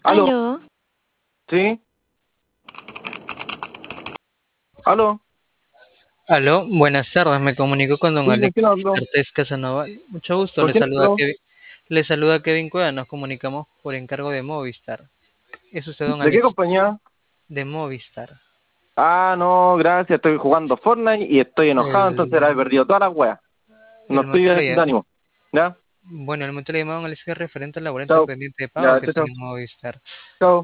Aló, Aló, ¿sí? ¿Aló? Aló, buenas tardes. Me comunico con don Sí, ¿con quién Alexis hablo? Cortés Casanova. Mucho gusto. ¿Con quién hablo? Le saluda Kevin Cueva. Nos comunicamos por encargo de Movistar. ¿Es usted don ¿De qué Alexis? compañía? De Movistar. Ah, no, gracias, estoy jugando Fortnite y estoy enojado, entonces El, ahora he perdido todas las weas. No el estoy motivo de ánimo. ¿Ya? bueno, el motivo le llamado Alexis es referente al laborante Chao. pendiente de pago Ya, que chao, chao. tiene Movistar. Chao.